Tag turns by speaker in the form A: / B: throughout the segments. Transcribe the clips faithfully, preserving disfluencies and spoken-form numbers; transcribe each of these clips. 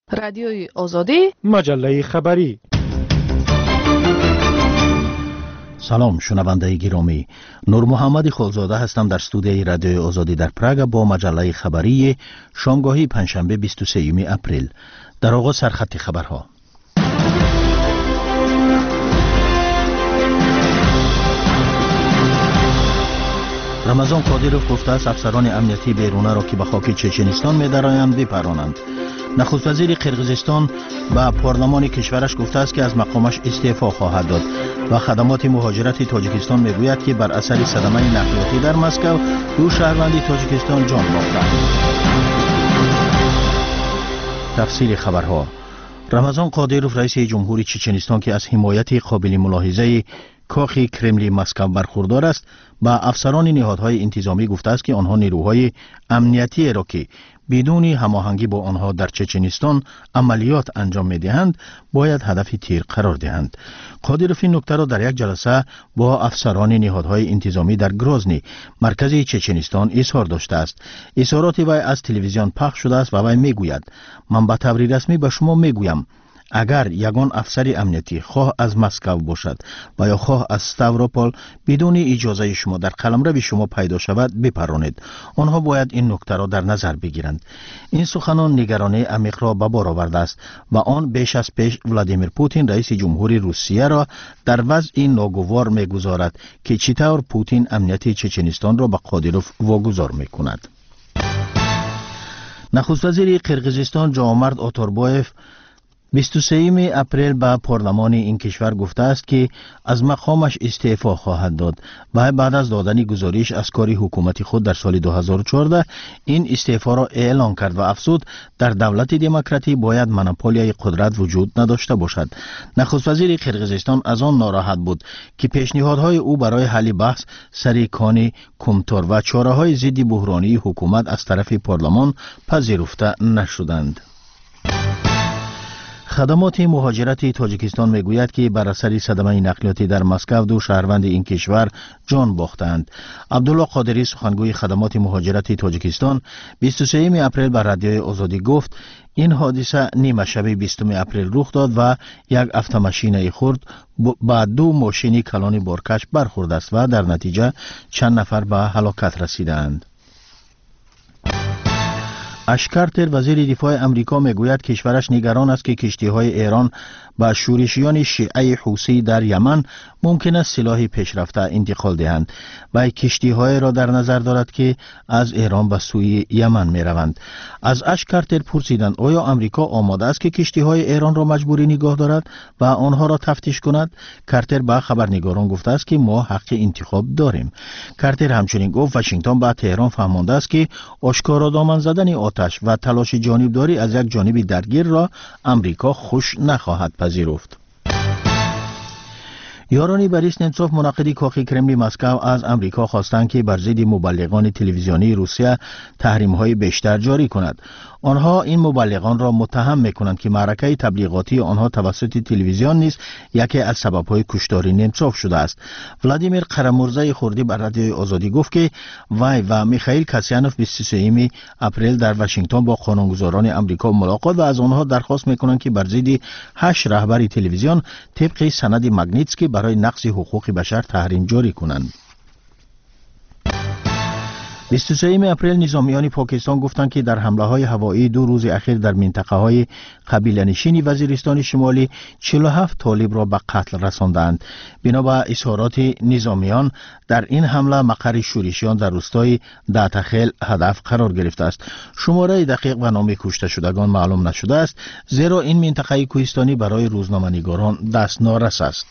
A: رادیوی آزادی،
B: مجله خبری.
C: سلام شنونده گرامی، نور محمد خالزاده هستم در استودیوی رادیوی آزادی در پراگ با مجله خبری شامگاهی پنجشنبه بیست و سوم اپریل. در آغاز سرخط خبرها. رمضان قادروف گفته است افسران امنیتی بیرونه را که به خاک چچنستان می‌درآیند بپرانند. نخست وزیر قرقیزستان به پارلمان کشورش گفته است که از مقامش استعفا خواهد داد و خدمات مهاجرت تاجیکستان میگوید که بر اثر صدمه نقلیاتی در مسکو دو شهروند تاجیکستان جان باختند. تفصیل خبرها. رمضان قادروف رئیس جمهوری چچنستان که از حمایت قابل ملاحظه کاخ کرملی مسکو برخوردار است با افسران نهادهای انتظامی گفته است که آنها نیروهای امنیتی را که بدون هماهنگی با آنها در چچنستان عملیات انجام می‌دهند باید هدف تیر قرار دهند. قادروف این نکته را در یک جلسه با افسران نهادهای انتظامی در گروزنی مرکز چچنستان اظهار داشته است. اظهارات وی از تلویزیون پخش شده است و وی میگوید من به طور رسمی به شما میگویم اگر یگان افسر امنیتی خواه از مسکو باشد و یا خواه از ستاوروپول بدون اجازه شما در قلمرو شما پیدا شود بپرانید. آنها باید این نکته را در نظر بگیرند. این سخنان نگرانی عمیق را به بار آورده است و آن بیش از پیش ولادیمیر پوتین رئیس جمهوری روسیه را در وضع ناگوار میگذارد که چطور پوتین امنیت چچنستان را به قادروف واگذار میکند. نخست وزیر قرقیزستان جوامرد آتوربایف بیست و سوم اپریل به پارلمان این کشور گفته است که از مقامش استعفا خواهد داد و بعد از دادن گزارش از کار حکومت خود در سال دو هزار و چهارده این استعفا را اعلان کرد و افزود در دولت دموکراتی باید مونوپولیای قدرت وجود نداشته باشد. نخست وزیر قرقیزستان از آن ناراحت بود که پیشنهادهای او برای حل بحث سر کان کمتار و چاره‌های ضد بحرانی حکومت از طرف پارلمان پذیرفته نشدند. خدمات مهاجرت تاجیکستان میگوید که بر اثر صدمه نقلیاتی در مسکو دو شهروند این کشور جان باختند. عبدالله قادری سخنگوی خدمات مهاجرت تاجیکستان بیست و سوم اپریل بر رادیوی آزادی گفت این حادثه نیمه شب بیستم اپریل رخ داد و یک اتومبیل خرد با دو ماشین کلان بارکش برخورد است و در نتیجه چند نفر به هلاکت رسیدند. اش کارتر وزیر دفاع امریکا میگوید کشورش نگران است که کشتی‌های ایران با شورشیان شیعه حوثی در یمن ممکن است سلاح پیشرفته انتقال دهند و کشتی‌های را در نظر دارد که از ایران به سوی یمن می‌روند. از اش کارتر پرسیدند آیا امریکا آماده است که کشتی‌های ایران را مجبوری نگاه دارد و آنها را تفتیش کند؟ کارتر به خبرنگاران گفته است که ما حق انتخاب داریم. کارتر همچنین گفت واشنگتن به تهران فهمانده است که آشکارا دامن زدن آتش و تلاش جانبداری از یک جانب درگیر را امریکا خوش نخواهد پذیرفت. یاران بریس نمسوف منعقد کاخ کرملی مسکو از امریکا خواستند که بر ضد مبلغان تلویزیونی روسیه تحریم‌های بیشتر جاری کند. آنها این مبلغان را متهم می‌کنند که معرکه تبلیغاتی آنها توسط تلویزیون نیز یکی از سبب‌های کشتار نمسوف شده است. ولادیمیر قرمورزای خردی بر رادیوی آزادی گفت که وی و میخائیل کاسیانوف بیست و سوم اپریل در واشنگتن با قانونگذاران امریکا ملاقات و از آنها درخواست می‌کنند که بر ضد هشت رهبر تلویزیون طبق سند ماگنیتسکی برای نقض حقوق بشر تحریم جاری کنند. بیست و سوم اپریل نظامیان پاکستان گفتند که در حمله‌های هوایی دو روز اخیر در منطقه‌های قبیله‌نشین وزیرستان شمالی چهل و هفت طالب را به قتل رساندند. بنا به اظهارات نظامیان در این حمله مقر شورشیان در روستای دعتخیل هدف قرار گرفته است. شماره دقیق و نام کشته شدگان معلوم نشده است زیرا این منطقه کوهستانی برای روزنامه‌نگاران دستنارس است.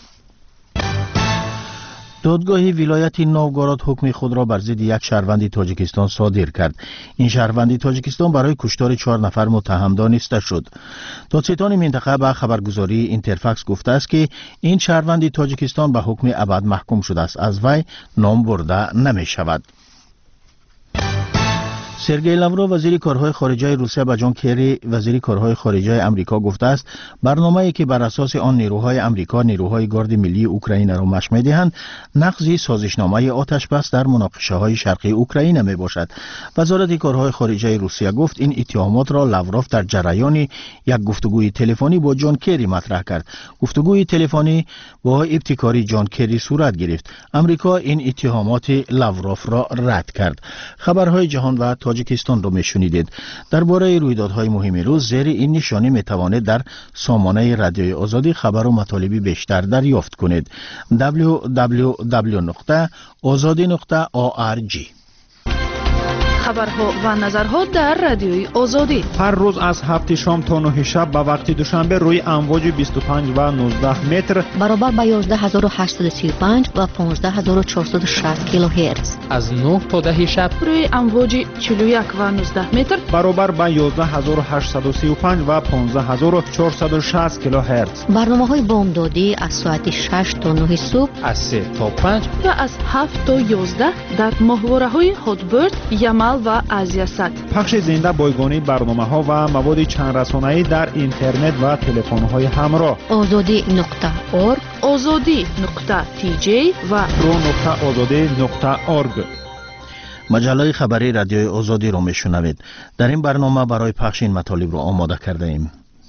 C: دادگاه ولایت نوگوراد حکم خود را بر ضد یک شهروند تاجیکستان صادر کرد. این شهروند تاجیکستان برای کشتار چهار نفر متهم دانسته شد. دادستان منطقه به خبرگزاری اینترفکس گفته است که این شهروند تاجیکستان به حکم ابد محکوم شده است. از وی نام برده نمی شود. سرگئی لاوروف وزیر کارهای خارجه روسیه به جان کری وزیر کارهای خارجه آمریکا گفته است برنامه‌ای که بر اساس آن نیروهای آمریکا نیروهای گارد ملی اوکراین را مشق می‌دهند نقض سازشنامه آتش‌بس در مناقشه‌های شرقی اوکراین میباشد. وزارت کارهای خارجه روسیه گفت این اتهامات را لاوروف در جریان یک گفتگوی تلفنی با جان کری مطرح کرد. گفتگوی تلفنی با ابتکاری جان کری صورت گرفت. آمریکا این اتهامات لاوروف را رد کرد. خبرهای جهان و تاجیکستان را میشنیدید. درباره رویدادهای مهم روز زیر این نشانی میتوانید در سامانه رادیوی آزادی خبر و مطالبی بیشتر دریافت کنید. دبلیو دبلیو دبلیو نقطه آزادی نقطه آ آر جی.
A: خبرها و نظرها در رادیوی آزادی
B: هر روز از هفت شام تا نه شب به وقت دوشنبه روی امواج بیست و پنج و نوزده متر
D: برابر با یازده هزار و هشتصد و سی و پنج و پانزده هزار و چهارصد و شصت کیلوهرتز
E: از نه تا ده شب
A: روی امواج چهل و یک و نوزده متر
B: برابر با یازده هزار و هشتصد و سی و پنج و پانزده هزار و چهارصد و شصت کیلوهرتز.
D: برنامه‌های بامدادی از ساعت شش تا نه صبح
E: از سه تا پنج
A: و از هفت تا یازده در ماهواره‌های هاتبرد، یمل و آزیاست.
B: پخش زنده بایگانی برنامه‌ها و مواد چند رسانه‌ای در اینترنت و تلفن‌های همراه.
D: آزادی نقطه اورگ
A: آزادی نقطه تی جی و
B: رو نقطه آزادی نقطه اورگ.
C: مجله خبری رادیوی آزادی را میشنوید. در این برنامه برای پخش این مطالب را آماده کرده ایم.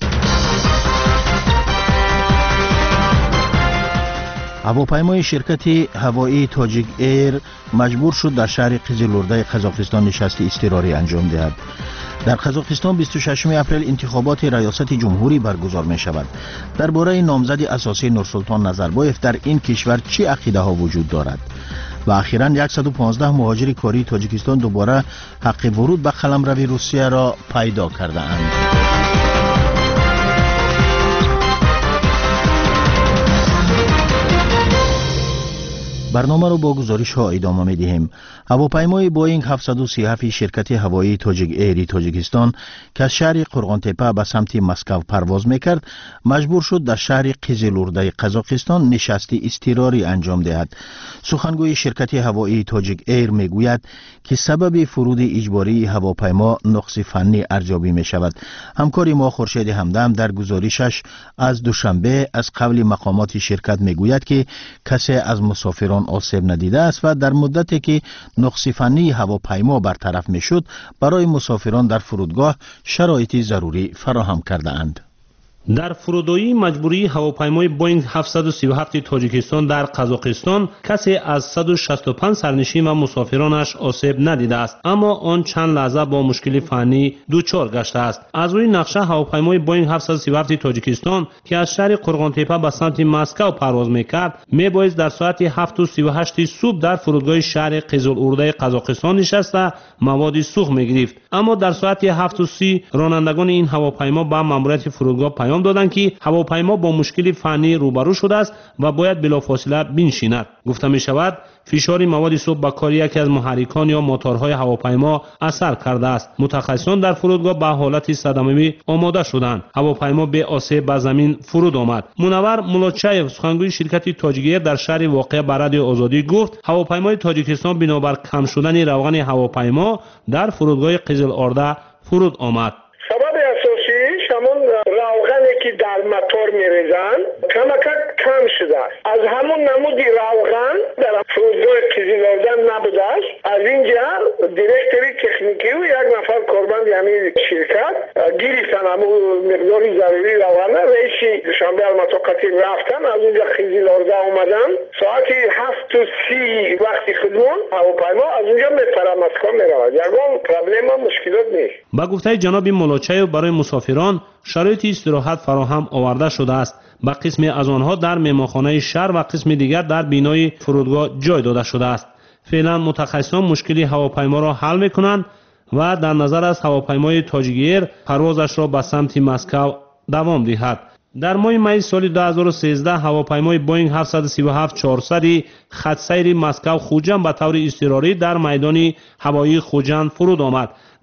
C: هواپیمای شرکت هوایی تاجیک ایر مجبور شد در شهر قزلورده قزاقستان نشست اضطراری انجام دهد. در قزاقستان بیست و ششم اپریل انتخابات ریاست جمهوری برگزار می شود. درباره نامزد اساسی نورسلطان نظربایف در این کشور چه عقیده ها وجود دارد؟ و اخیراً صد و پانزده مهاجر کاری تاجیکستان دوباره حق ورود به قلمرو روسیه را پیدا کرده اند. برنامه رو با گزارش ها ادامه می دهیم. هواپیمای بوئینگ هفتصد و سی و هفت شرکت هوایی تاجیک ایری تاجیکستان که از شهر قرغانتپه به سمت مسکو پرواز میکرد مجبور شد در شهر قزلورده قزاقستان نشستی اضطراری انجام دهد. سخنگوی شرکت هوایی تاجیک ایر میگوید که سبب فرود اجباری هواپیما نقص فنی ارزیابی می شود. همکار ما خورشید همدم در گزارشش از دوشنبه از قبل مقامات شرکت میگوید که کسی از مسافران آسیب ندیده است و در مدتی که نقص فنی هواپیما برطرف میشد برای مسافران در فرودگاه شرایط ضروری فراهم کرده اند.
F: در فرودگاهی مجبوری هواپیمای بوئینگ هفتصد و سی و هفت تاجیکستان در قزاقستان کسی از صد و شصت و پنج سرنشین و مسافرانش آسیب ندیده است، اما آن چند لحظه با مشکل فنی دچار گشته است. از روی نقشه هواپیمای بوئینگ هفتصد و سی و هفت تاجیکستان که از شهر قرغانتپه به سمت مسکو پرواز میکرد میبایست در ساعت هفت و سی و هشت صبح در فرودگاه شهر قزلورده قزاقستان نشسته مواد سوخت میگرفت، اما در ساعت هفت و سی رانندگان این هواپیما به ماموریت فرودگاه پیام دادند که هواپیما با مشکل فنی روبرو شده است و باید بلافاصله بنشیند. گفته می شود فشار مواد سوخت به کار یکی از محرکان یا موتورهای هواپیما اثر کرده است. متخصصان در فرودگاه به حالت صدمه‌ای آماده شدند. هواپیما به آسیب به زمین فرود آمد. منور مولوچایف سخنگوی شرکت تاجیک ایر در شهر واقع به رادیو آزادی گفت هواپیمای تاجیکستان بنابر کم شدن روغن هواپیما در فرودگاه قزلورده فرود آمد.
G: سبب اساسیش همون روغنی که در موتور میریزن کمک کم شده است. از همون نمود روغن در فرودگاه قزلورده نبوده است. از اینجا دیرکتوری تکنیکی و یک نفر کارمند همین شرکت گرفتن همون مقدار ضروری روغن. رئیس دوشنبه المطاقتی رفتن از اونجا قزلورده آمدن ساعت هفت و سی وقتی خودمون هواپیما از اونجا میپره مسکو میرود. یگان پرابلم مشکلات نیست.
F: با گفته جناب مولوچایف برای مسافران شرایط استراحت فراهم آورده شده است. با قسم از آنها در مهمانخانه شهر و قسم دیگر در بینای فرودگاه جای داده شده است. فعلا متخصصان مشکل هواپیما را حل میکنند و در نظر از هواپیمای تاجیک ایر پروازش را به سمت مسکو دوام دهد. در ماه می سال دو هزار و سیزده هواپیمای بوئینگ هفتصد و سی و هفت چهارصد خط سیر مسکو خوجند به طور اضطراری در میدان هوایی خوجند فرود آمد.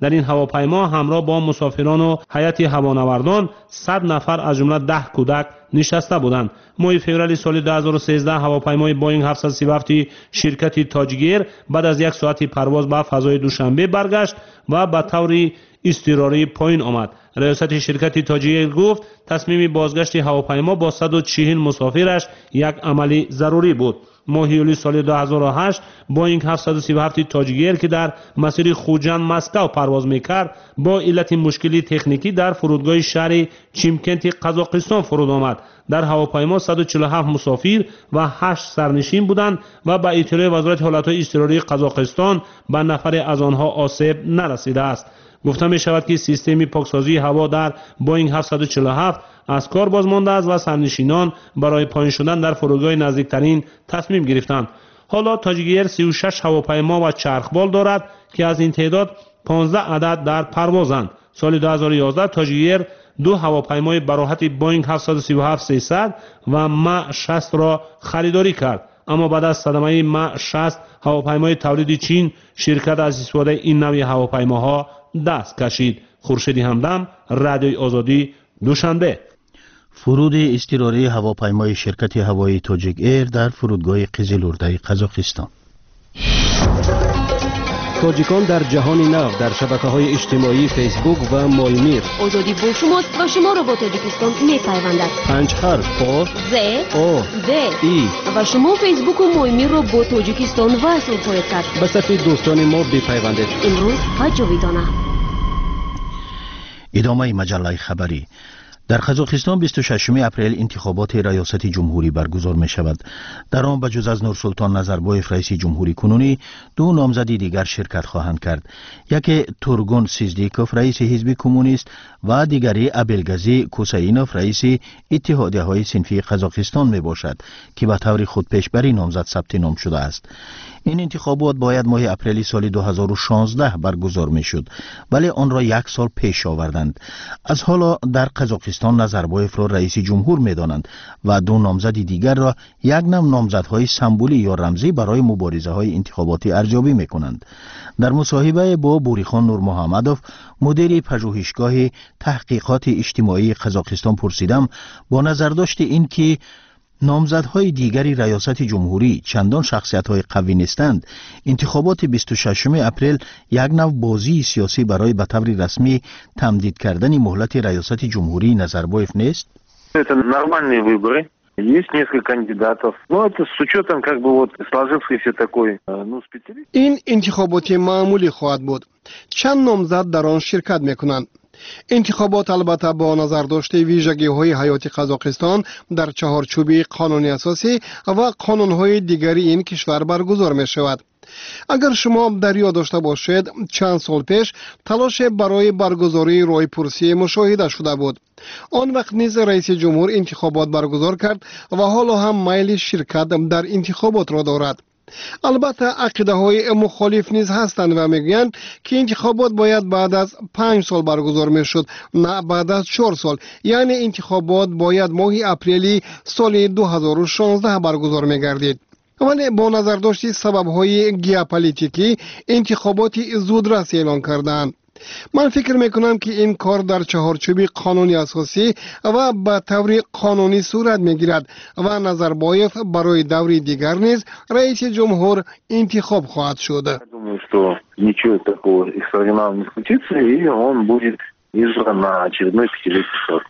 F: در این هواپیما همراه با مسافران و هیئت هوانوردان صد نفر از جمله ده کودک نشسته بودند. ماه فوریه سال دو هزار و سیزده هواپیمای بوینگ هفتصد و سی و هفت شرکت تاجگیر بعد از یک ساعت پرواز به فضای دوشنبه برگشت و به طور اضطراری پایین آمد. ریاست شرکت تاجگیر گفت تصمیم بازگشت هواپیما با صد و چهل مسافرش یک عمل ضروری بود. ماه یولی سال دو هزار و هشت بوینگ هفتصد و سی و هفت تاجگیر که در مسیر خوجند مسکو پرواز میکرد با علت مشکلی تکنیکی در فرودگاه شهر چیمکنت قزاقستان فرود آمد. در هواپیما صد و چهل و هفت مسافر و هشت سرنشین بودند و به اطلاع وزارت حالتهای اضطراری قزاقستان به نفر از آنها آسیب نرسیده است. گفته می شود که سیستم پاکسازی هوا در بوینگ هفتصد و چهل و هفت از کار باز مانده است و سرنشینان برای پایین شدن در فرودگاه نزدیکترین تصمیم گرفتند. حالا تاجگیر سی و شش هواپیما و چرخبال دارد که از این تعداد پانزده عدد در پروازند. سال دو هزار و یازده تاجگیر دو هواپیمای براحت بوینگ هفتصد و سی و هفت سیصد و م شصت را خریداری کرد، اما بعد از صدمه م شصت هواپیمای تولید چین شرکت از استفاده این نوع هواپیماها دست کشید. خورشید همدم، رادیوی آزادی، دوشنبه.
C: فرود اضطراری هواپیمای شرکت هوایی تاجیک ایر در فرودگاه قزلورده قزاقستان.
H: تاجیکان در جهان نو در شبکه‌های اجتماعی فیسبوک و مایمیر.
I: آزادی با شماست و شما را با تاجیکستان می‌پیوندد.
H: پنج حرف آ
I: ز
H: او
I: د
H: ای
I: و شما فیسبوک و مایمیر را با تاجیکستان وصل خواهید کرد.
H: به صفحه دوستان ما بپیوندید.
I: امروز تا جاویدانه.
C: ادامه مجله خبری. در قزاقستان بیست و ششم اپریل انتخابات ریاست جمهوری برگزار می شود. در آن بجز از نورسلطان نظربایف رئیس جمهوری کنونی دو نامزد دیگر شرکت خواهند کرد. یکی تورگون سیزدیکوف رئیس حزب کمونیست و دیگری ابلگازی کوساینوف رئیس اتحادیه های صنفی قزاقستان می باشد که به طور خودپیشبری نامزد ثبت نام شده است. این انتخابات باید ماه اپریل سال دو هزار و شانزده برگزار می شد، ولی آن را یک سال پیش آوردند. از حالا در قزاقستان نظربایف را رئیس جمهور می دانند و دو نامزد دیگر را یک نام نامزدهای سمبولی یا رمزی برای مبارزه های انتخاباتی ارزیابی می کنند. در مصاحبه با بوریخان نور محمدوف مدیر پژوهشگاه تحقیقات اجتماعی قزاقستان پرسیدم با نظر داشت این که نامزدهای دیگری ریاست جمهوری چندان شخصیت‌های قوی نیستند، انتخابات بیست و ششم اپریل یک نوع بازی سیاسی برای به طور رسمی تمدید کردن مهلت ریاست جمهوری نظربایف نیست؟
J: Это нормальные выборы. Есть несколько кандидатов. Но это с учетом как бы вот сложившейся такой, ну, специалист.
K: این انتخابات معمولی خواهد بود. چند نامزد در آن شرکت میکنند. انتخابات البته با نظر داشته ویژگی های حیاتی قزاقستان در چهارچوب قانون اساسی و قانون های دیگری این کشور برگزار می شود. اگر شما در یاد داشته باشید چند سال پیش تلاش برای برگزاری رایپرسی مشاهده شده بود. آن وقت نیز رئیس جمهور انتخابات برگزار کرد و حالا هم میل شرکت در انتخابات را دارد. البته عقیده های مخالف نیز هستند و میگویند که انتخابات باید بعد از پنج سال برگزار میشد، نه بعد از چهار سال. یعنی انتخابات باید ماه اپریل سال دو هزار و شانزده برگزار میگردید. ولی با نظر داشتی سبب های ژئوپلیتیکی انتخابات زودرس اعلان کردند. من فکر میکنم که این کار در چهارچوب قانونی اساسی و به طور قانونی صورت میگیرد و نظربایف برای دوری دیگر نیز رئیس جمهور انتخاب خواهد شد.
J: Думаю, что ничего такого экстраординарного не случится, и он будет избран на очередной пятилетний срок.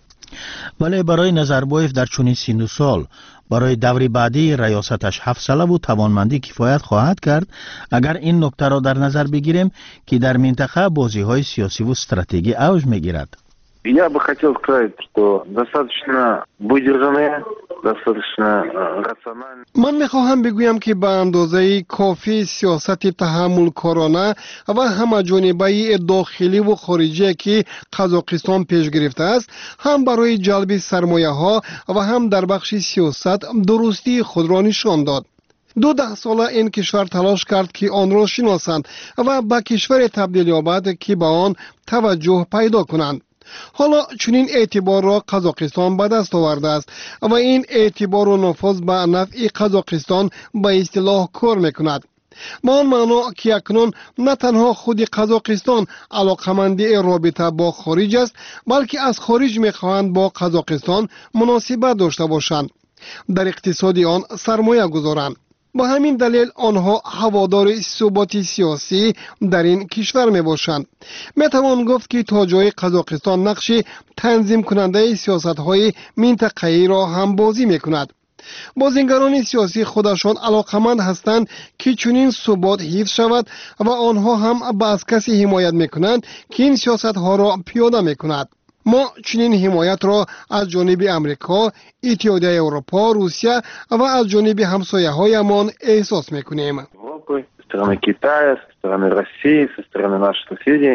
C: ولی برای نظربایف در چنین سن و سال برای دوری بعدی ریاستش هفت ساله و توانمندی کفایت خواهد کرد اگر این نکته را در نظر بگیریم که در منطقه بازی های سیاسی و استراتژی اوج میگیرد.
J: Я бы хотел сказать, что достаточно выдержанные, достаточно рациональные.
K: من میخواهم بگویم که به اندازه کافی سیاست تحمل کارانه و همه‌جانبه داخلی و خارجی که قزاقستان پیش گرفته است هم برای جلب سرمایه ها و هم در بخش سیاست درستی خود را نشان داد. دو ده ساله این کشور تلاش کرد که آن را شناسند و به کشور تبدیل یابد که به آن توجه پیدا کنند. حالا چنین اعتبار را قزاقستان به دست آورده است و این اعتبار و نفوذ به نفع قزاقستان به اصطلاح کار میکند. با آن معنا که اکنون نه تنها خود قزاقستان علاقمندی رابطه با خارج است، بلکه از خارج میخواهند با قزاقستان مناسبت داشته باشند، در اقتصاد آن سرمایه گذارند. با همین دلیل آنها هوادار ثبات سیاسی در این کشور می باشند. می توان گفت که تا جای قزاقستان نقش تنظیم کننده سیاست های منطقه‌ای را هم بازی می کند. بازیگران سیاسی خودشان علاقمند هستند که چنین ثبات حفظ شود و آنها هم به از کسی حمایت می کنند که این سیاست ها را پیاده می کند. ما چنین حمایت را از جانب امریکا، اتحادیه اروپا، روسیه و از جانب همسایه هایمان احساس میکنیم.
J: стороны Китая, со стороны России, со стороны наших соседей.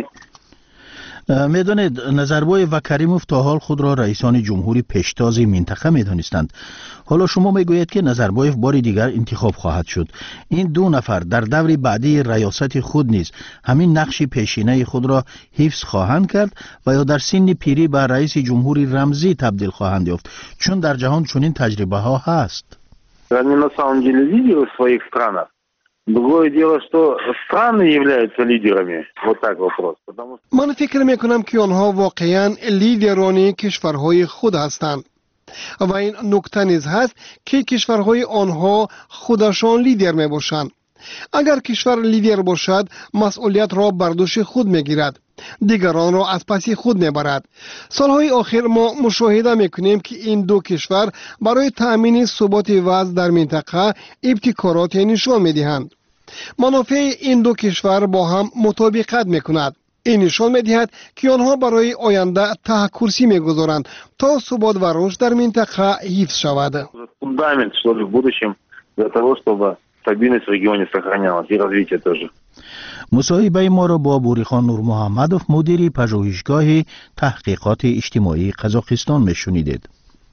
C: میدانید نظربایف و کریموف تا حال خود را رئیسان جمهوری پیشتاز منطقه میدانستند. حالا شما میگویید که نظربایف بار دیگر انتخاب خواهد شد. این دو نفر در دور بعدی ریاست خود نیز همین نقش پیشینه خود را حفظ خواهند کرد و یا در سن پیری به رئیس جمهوری رمزی تبدیل خواهند یافت، چون در جهان چنین تجربه ها هست.
J: Они на самом деле лидеры в своих странах. Другое дело, что страны являются лидерами. Вот так вопрос. Потому что...
K: من فکر میکنم که آنها واقعا لیدران کشورهای خود هستند و این نکته نیز هست که کشورهای آنها خودشان لیدر می باشند. اگر کشور لیدر باشد مسئولیت را بر دوش خود میگیرد، دیگران را از پس خود میبرد. سالهای آخر ما مشاهده میکنیم که این دو کشور برای تأمین ثبات وضع در منطقه ابتکارات نشان میدهند. منافع این دو کشور با هم مطابقت میکند. این نشان میدهد که آنها برای آینده ته کرسی میگذارند تا ثبات و رشد در منطقه حفظ شود.
J: Фундамент, что ли, в будущем для того, чтобы стабильность в регионе сохранялась и развитие тоже.
C: مصاحبه ما را با بوریخان نور محمدوف مدیر پژوهشگاه تحقیقات اجتماعی قزاقستان میشنیدید.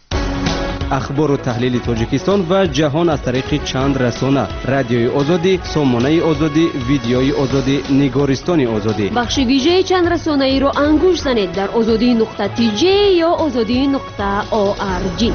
H: اخبار و تحلیل تاجیکستان و جهان از طریق چند رسانه: رادیوی آزادی، سامانه آزادی، ویدیوی آزادی، نگارستان آزادی.
I: بخش ویژه چند رسانه ای را انگوش زنید در آزادی نقطه تی جی یا آزادی نقطه او آر جی.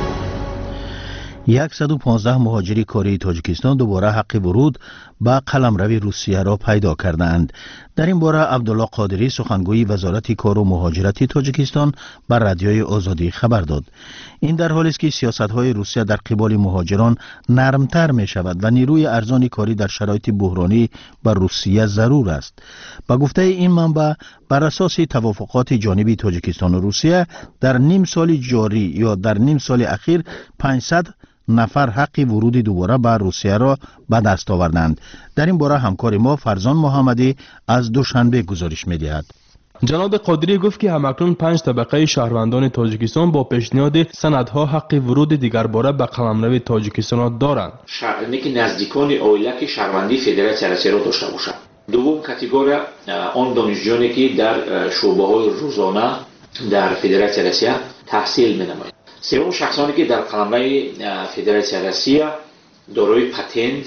C: صد و پانزده مهاجری کاری تاجیکستان دوباره حق ورود به قلمرو روسیه را پیدا کردند. در این باره عبدالله قادری سخنگوی وزارت کار و مهاجرت تاجیکستان بر رادیوی آزادی خبر داد. این در حالی است که سیاست‌های روسیه در قبال مهاجران نرمتر می شود و نیروی ارزان کاری در شرایط بحرانی بر روسیه ضرور است. با گفته این منبع، بر اساس توافقات جانبی تاجیکستان و روسیه در نیم سال جاری یا در نیم سال اخیر پانصد نفر حق ورود دوباره به روسیه را به دست آوردند. در این باره همکار ما فرزان محمدی از دوشنبه گزارش می‌دهد.
L: جناب قادری گفت که همکنون پنج طبقه شهروندان تاجیکستان با پیشنهاد سندها حق ورود دیگر باره به قلمرو تاجیکستان دارند.
M: شهروندی که نزدیکان عائله که شهروندی فدراسیون روسیه را داشته باشند. دوم کاتگوری آن دانشجویانی که در شعبه‌های روزانه در فدراسیون روسیه تحصیل می‌نمایند. سوم شخصانی که در قلمرو فدراسیون روسیه دارای پتنت،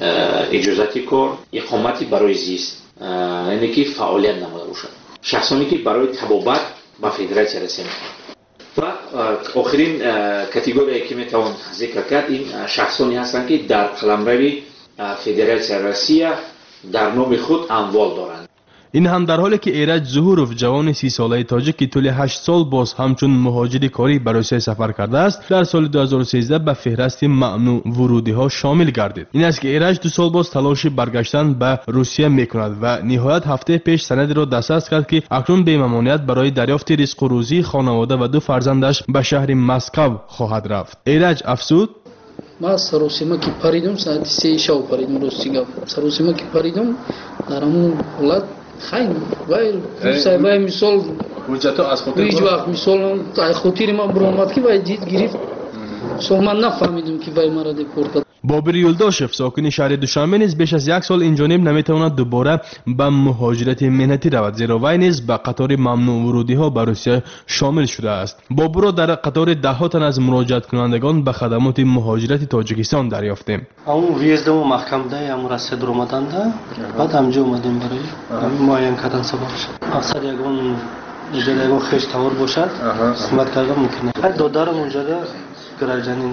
M: اجازه کار، اقامتی برای زیست، یعنی که فعالیت نموده باشند. شخصانی که برای تبابت با فدراسیون روسیه و آخرین کاتگوری که میتوان ذکر کرد این شخصانی هستند که در قلمرو فدراسیون روسیه در نام خود اموال دارند.
L: این هم در حالی که ایرج ظهوروف جوان سی ساله تاجیک که طول هشت سال باز همچون مهاجر کاری برای روسیه سفر کرده است در سال دو هزار و سیزده به فهرست ممنوع ورودی ها شامل گردید. این است که ایرج دو سال باز تلاش برگشتن به روسیه میکند و نهایت هفته پیش سندی را دسترس کرد که اکنون به ممانعت برای دریافت رزق و روزی خانواده و دو فرزندش به شهر مسکو خواهد رفت. ایرج افزود:
N: ما سروسیما که پریدم ساعت سه شب پریدم روسیه سروسیما که پریدم در همون ولاد خیلی وای روسیه وای مثال
L: وجدت از خاطر
N: هیچ وقت مثال خاطر ما برآمد که وای دید گرفت سو من نفهمیدم که وای مرا دیپورت.
L: بابر یولداشف ساکن شهر دوشنبه نیز بیش از یک سال این جانب نمیتواند دوباره به مهاجرت مهنتی رود، زیرا وی نیز به قطار ممنوع ورودی ها به روسیه شامل شده است. بابر را در قطار ده ها تن از مراجعت کنندگان به خدمات مهاجرت تاجیکستان دریافتیم.
O: اون ویزدم محکم ده ام رسید اومدن ده بعد همجا اومدیم برای معاین کردن سبب اکثر یگون اجازه یگون خش تور باشد خدمت کردن ممکنه. هر دو دارم اونجا ده گراجانینده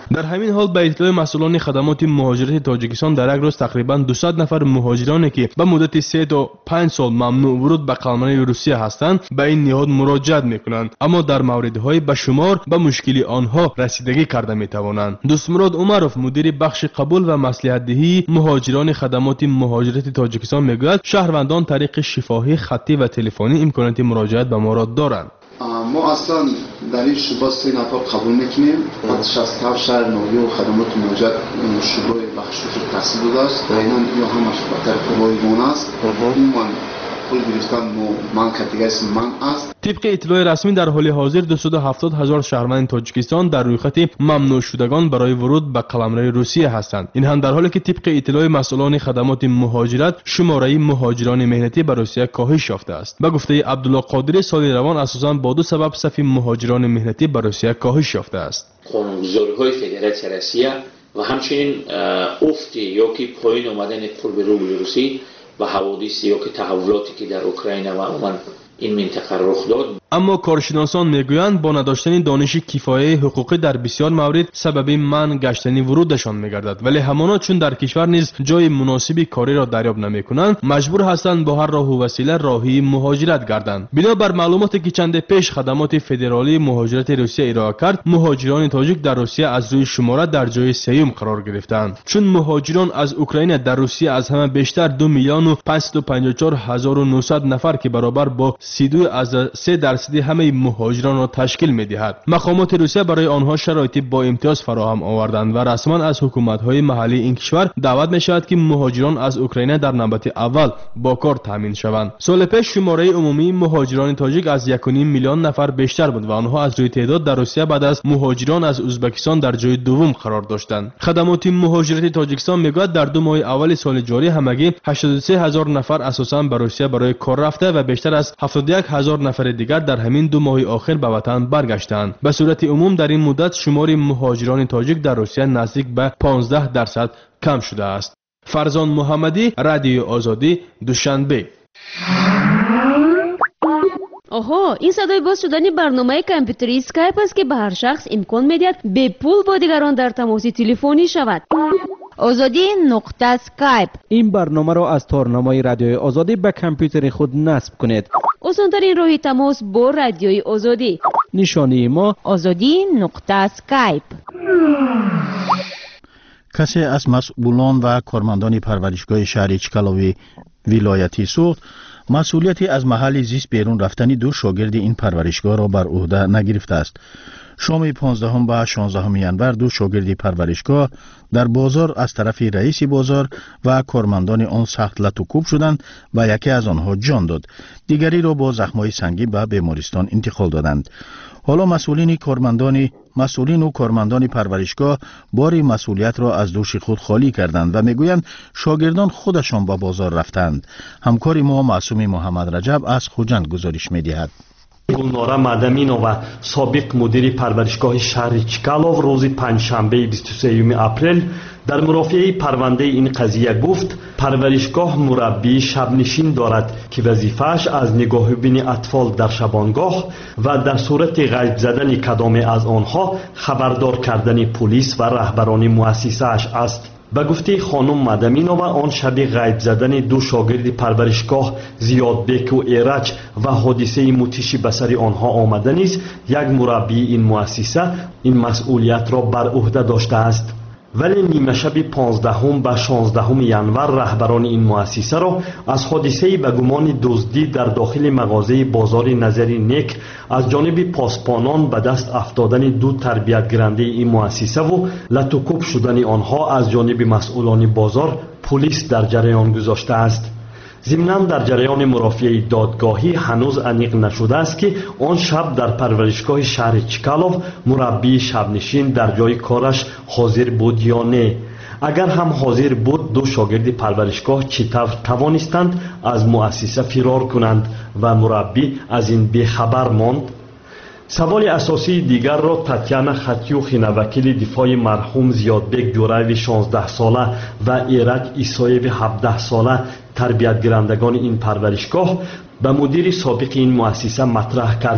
L: در همین حال به اطلاع مسئولان خدمات مهاجرت تاجیکستان در یک روز تقریبا دویست نفر مهاجرانی که به مدت سه تا پنج سال ممنوع ورود به قلمرو روسیه هستند به این نهاد مراجعت میکنند، اما در موردهای به شمار به مشکل آنها رسیدگی کرده میتوانند. دوستمراد عمرов مدیر بخش قبول و مصلحت دهی مهاجران خدمات مهاجرت تاجیکستان میگوید شهروندان طریق شفاهی خطی و تلفنی امکانات مراجعت به ما را دارند.
P: ما اصلا در این شعبه سه نفر قبول میکنیم. بعدش از تاب شهر نوری و خدمات مهاجرت شعبه بخش تحصیل بوده است و اینا یا همش به طرف وایگون است. عموما پول گرفتن من کاتگوری من است.
L: طبق اطلاع رسمی در حال حاضر دویست و هفتاد هزار شهروند تاجیکستان در روی خط ممنوع شدگان برای ورود به قلمرو روسیه هستند. این هم در حالی که طبق اطلاع مسئولان خدمات مهاجرت شماره مهاجران مهنتی به روسیه کاهش یافته است. به گفته عبدالله قادری سال روان اساساً با دو سبب صف مهاجران مهنتی به روسیه کاهش یافته است.
M: قانونگذاری‌های فدراسیون روسیه و همچنین افت یا که پایین آمدن قرب روبل روسی و حوادث یا که تحولاتی که در اوکراین و عموما این منطقه رخ داد.
L: اما کارشناسان میگویند با نداشتن دانش کفایه حقوقی در بسیار موارد سبب منع گشتن ورودشان میگردد، ولی همانا چون در کشور نیز جای مناسبی کاری را دریافت نمیکنند مجبور هستند با هر راه و وسیله راهی مهاجرت گردند. بنابر معلوماتی که چند پیش خدمات فدرالی مهاجرت روسیه ارائه کرد، مهاجران تاجیک در روسیه از روی شماره در جای سوم قرار گرفتند. چون مهاجران از اوکراین در روسیه از همه بیشتر دو میلیون و پانصد و پنجاه و چهار هزار و نهصد نفر که برابر با سی و دو از سه درصد همه مهاجران را تشکیل می‌دهد. مقامات روسیه برای آنها شرایطی با امتیاز فراهم آوردند و رسما از حکومت‌های محلی این کشور دعوت می‌شود که مهاجران از اوکراین در نوبت اول با کار تامین شوند. سال پیش شماره عمومی مهاجران تاجیک از یک و نیم میلیون نفر بیشتر بود و آنها از روی تعداد در روسیه بعد از مهاجران از ازبکستان در جای دوم قرار داشتند. خدمات مهاجرت تاجیکستان میگوید در دو ماه اول سال جاری همگی هشتاد و سه هزار نفر اساساً به روسیه برای کار رفته و بیشتر از هفتاد و یک هزار نفر دیگر در همین دو ماه آخر به وطن برگشتند. به صورت عموم در این مدت شمار مهاجران تاجیک در روسیه نزدیک به پانزده درصد کم شده است. فرزان محمدی، رادیو آزادی، دوشنبه.
I: آها، این صدای باز شدن برنامه کامپیوتری اسکایپ است که به هر شخص امکان میدهد به پول با دیگران در تماس تلفنی شود. آزادی نقطه اسکایپ.
Q: این برنامه را از تارنمای رادیوی آزادی به کامپیوتر خود نصب کنید.
I: آسان‌ترین راه تماس با رادیوی آزادی.
Q: نشانی ما
I: آزادی نقطه اسکایپ.
C: کسی از مسئولان و کارمندان پرورشگاه شهر چکالوی ولایتی سوخت مسئولیتی از محل زیست بیرون رفتنی دو شاگرد این پرورشگاه را بر عهده نگرفته است. شام پانزدهم و شانزدهم ینور دو شاگرد پرورشگاه در بازار از طرف رئیس بازار و کارمندان آن سخت لط و کوب شدند و یکی از آنها جان داد. دیگری را با زخم‌های سنگین به بیمارستان انتقال دادند. حالا مسئولین کارمندان مسئولین و کارمندان پرورشگاه بار مسئولیت را از دوش خود خالی کردند و میگویند شاگردان خودشان به بازار رفتند. همکار ما معصوم محمد رجب از خوجند گزارش می‌دهد.
R: گلناره مدامینова سابق مدیر پرورشگاه شهر چکالوف روز پنجشنبه بیست و سوم اپریل در مرافعه پرونده این قضیه گفت پرورشگاه مربی شبنشین دارد که وظیفه‌اش از نگاهبین اطفال در شبانگاه و در صورت غیب زدن کدام از آنها خبردار کردن پلیس و رهبران مؤسسه‌اش است. به گفته خانم مدامینова آن شب غیب زدن دو شاگرد پرورشگاه زیادبک و ایرج و حادثه متیش به سر آنها آمده نیز یک مربی این مؤسسه این مسئولیت را بر عهده داشته است. ولی نیمه شب پانزدهم و شانزدهم ینور رهبران این مؤسسه را از حادثه به گمان دزدی در داخل مغازه بازار نظری نیک از جانب پاسبانان به دست افتادن دو تربیت گیرنده این مؤسسه و لط و کوب شدن آنها از جانب مسئولان بازار پلیس در جریان گذاشته است. ضمناً در جریان مرافعه دادگاهی هنوز انیق نشده است که آن شب در پرورشگاه شهر چکالوف مربی شبنشین در جای کارش حاضر بود یا نه. اگر هم حاضر بود دو شاگرد پرورشگاه چطور توانستند از مؤسسه فرار کنند و مربی از این بیخبر ماند؟ سوال اساسی دیگر را تاتیانا خطیوخینا وکیل دفاع مرحوم زیادبک جورایوی شانزده ساله و ایرج ایسایوی هفده ساله تربیت گیرندگان این پرورشگاه به مدیر سابق این مؤسسه مطرح کرد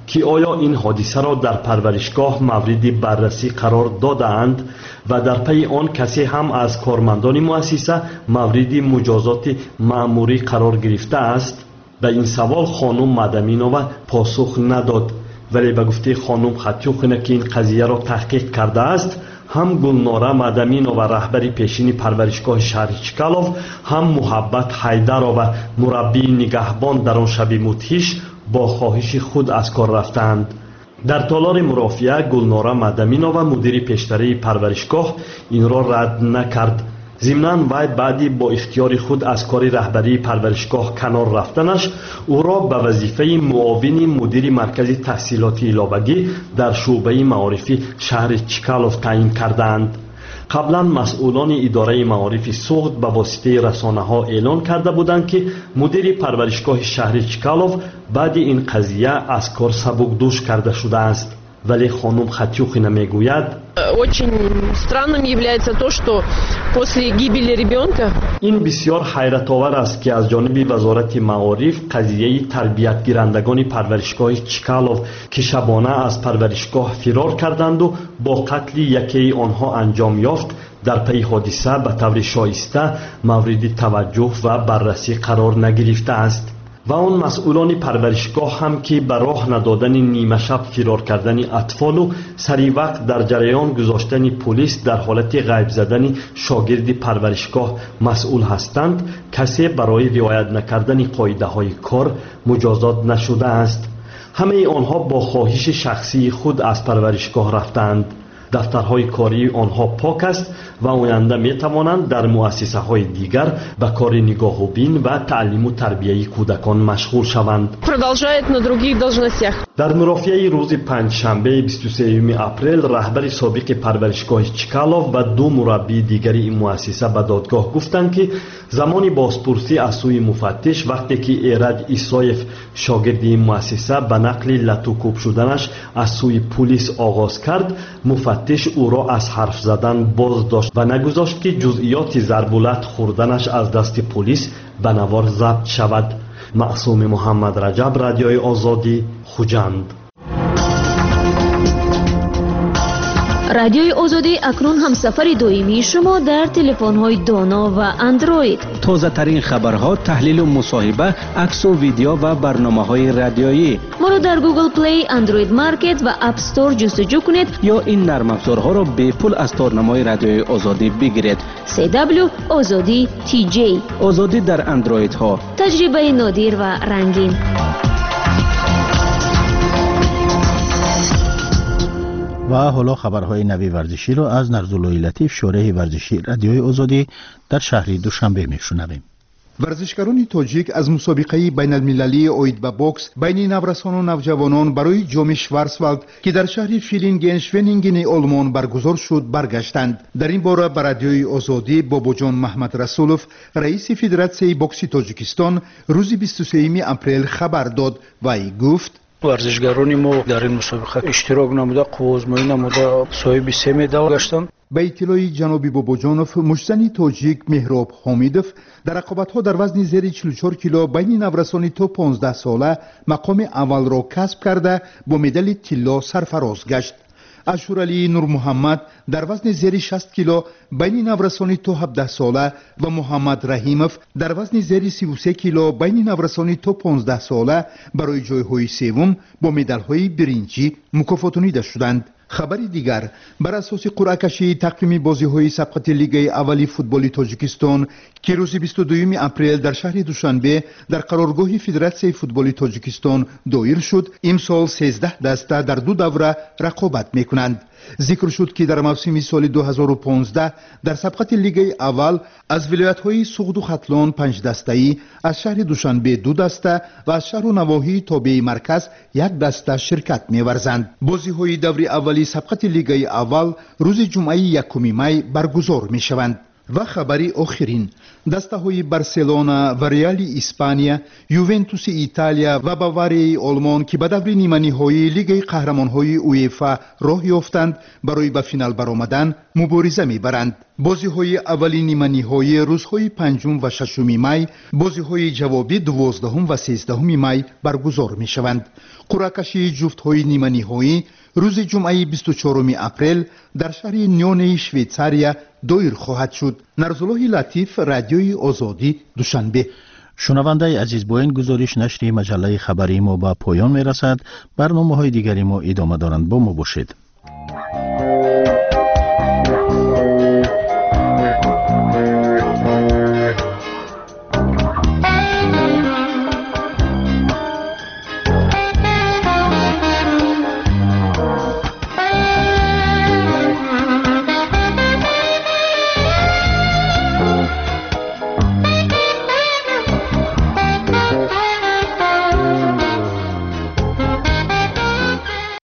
R: که آیا این حادثه را در پرورشگاه مورد بررسی قرار دادند و در پی آن کسی هم از کارمندان مؤسسه مورد مجازات مأموری قرار گرفته است؟ به این سوال خانم مدمینова پاسخ نداد، ولی به گفته خانم خطیوخینه که این قضیه را تحقیق کرده است، هم گلناره مدمینова رهبری پیشین پرورشگاه شهر چکالوف، هم محبت حیدرova مربی نگهبان در آن شب مدهش با خواهش خود از کار رفتند. در تالار مرافعه گلناره مدمینова مدیر پیشتری پرورشگاه این را رد نکرد. ضمناً وی بعدی با اختیار خود از کار رهبری پرورشگاه کنار رفتنش او را به وظیفه معاون مدیر مرکز تحصیلات ایلابگی در شعبه معارفی شهر چکالوف تعیین کردند. قبلا مسئولان اداره معارف سوخت به واسطه رسانه ها اعلان کرده بودند که مدیر پرورشگاه شهر چکالوف بعد این قضیه از کار سبکدوش کرده شده است. ولی خانم خطیوخینه میگوید
S: очень странным является то, что после гибели ребенка
R: این بسیار حیرت آور است که از جانب وزارت معارف قضیه تربیت گیرندگان پرورشگاه چکالوف که شبانه از پرورشگاه فرار کردند و با قتل یکی آنها انجام یافت در پی حادثه به طور شایسته مورد توجه و بررسی قرار نگرفته است. و آن مسئولان پرورشگاه هم که به راه ندادن نیمه شب فرار کردن اطفال و سری وقت در جریان گذاشتن پلیس در حالت غیب زدن شاگرد پرورشگاه مسئول هستند، کسی برای رعایت نکردن قاعده های کار مجازات نشده است. همه آنها با خواهش شخصی خود از پرورشگاه رفتند. دفترهای کاری آنها پاک است و آینده می توانند در مؤسسه های دیگر به کار نگاه و بین و تعلیم و تربیه کودکان مشغول شوند.
S: продолжает на других должностях.
R: در مرافعه روز پنجشنبه بیست و سوم اپریل رهبر سابق پرورشگاه چکالوف و دو مربی دیگری این مؤسسه به دادگاه گفتند که زمانی بازپرسی از سوی مفتش وقتی که ایرج ایسایف شاگرد این مؤسسه به نقل لطوکوب شدنش از سوی پلیس آغاز کرد، مفتش او را از حرف زدن باز داشت و نگذاشت که جزئیات ضربولت خوردنش از دست پلیس به نوار ضبط شود. معصوم محمد رجب، رادیوی آزادی، خوجند.
I: رادیوی آزادی اکنون همسفر دائمی شما در تلفن‌های دانا و اندروید.
Q: تازه ترین خبرها، تحلیل و مصاحبه، عکس و ویدیو و برنامه‌های رادیویی.
I: ما را در گوگل پلی، اندروید مارکت و اپ استور جستجو کنید
Q: یا این نرم افزارها را به پول از تارنمای رادیوی آزادی بگیرید.
I: سی دبلیو آزادی تی جی.
Q: آزادی در اندروید ها.
I: تجربه نادر و رنگین.
C: و حالا خبرهای نوی ورزشی را از نرزالله لطیف، شورای ورزشی رادیوی آزادی در شهر دوشنبه میشنویم.
T: ورزشکاران تاجیک از مسابقه بین المللی اوید به بوکس بین نورسان و نوجوانان برای جام شوارزوالد که در شهر فیلینگن شوینینگن آلمان برگزار شد برگشتند. در این باره به رادیوی آزادی باباجان محمد رسولوف، رئیس فدراسیون بوکس تاجیکستان، روز بیست و سوم اپریل خبر داد و ای گفت
N: ورزشکاران ما در این مسابقه اشتراک نموده، قوزمایی نموده، صاحب سه مدال گشتند.
T: به اطلاع جناب باباجانوف، مجزنی تاجیک مهراب حامیدوف در رقابت‌ها در وزن زیر چهل و چهار کیلو بین نورسان تا پانزده ساله مقام اول را کسب کرده با مدال طلا سرفراز گشت. اشورعلی نور محمد در وزن زیر شصت کیلو بین نورسان تا هفده ساله و محمد رحیموف در وزن زیر سی و سه کیلو بین نورسان تا پانزده ساله برای جایهای سوم با مدال‌های برنجی مکافاتانیده شدند. خبری دیگر، بر اساس قرعه کشی تقویم بازی‌های سبقت لیگ اولی فوتبال تاجیکستان که روز بیست و دوم اپریل در شهر دوشنبه در قرارگاه فدراسیون فوتبال تاجیکستان دایر شد، امسال سیزده دسته در دو دوره رقابت می‌کنند. ذکر شد که در موسم سال دو هزار و پانزده در سبقت لیگ اول از ولایت‌های سوخت و ختلان پنج دسته‌ای، از شهر دوشنبه دو دسته و از شهر و نواحی تابع مرکز یک دسته شرکت می‌ورزند. بازی‌های دور اولی سبقت لیگ اول روز جمعه یکم می برگزار می‌شوند. و خبری آخرین، دسته های بارسلونا و ریال اسپانیا، یوونتوس ایتالیا و باواری آلمان که به دور نیمه نهایی لیگ قهرمان های اویفا راه یافتند برای به فینال برآمدن مبارزه میبرند. بازی های اولی نیمه نهایی روزهای پنجم و ششم می، بازی های جوابی دوازدهم و سیزدهم می برگزار می شوند. قرعه کشی جفت های نیمه نهایی روز جمعه بیست و چهارم اپریل در شهر نیون شویتزاریا دایر خواهد شد. نرزالله لطیف، رادیوی آزادی، دوشنبه.
C: شنونده عزیز، با این گزارش نشر مجله خبری ما به پایان می رسد. برنامه های دیگری ما ادامه دارند. با ما باشید.